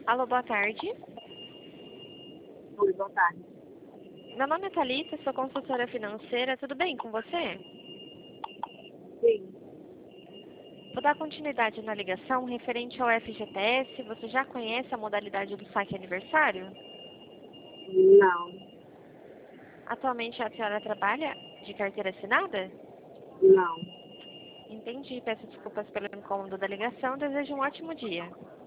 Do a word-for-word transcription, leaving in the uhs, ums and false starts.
Alô, boa tarde. Oi, boa tarde. Meu nome é Thalita, sou consultora financeira. Tudo bem com você? Sim, Vou dar continuidade na ligação referente ao F G T S. Você já conhece a modalidade do saque aniversário? não, Atualmente a senhora trabalha de carteira assinada? não. Entendi. Peço desculpas pelo incômodo da ligação. Desejo um ótimo dia.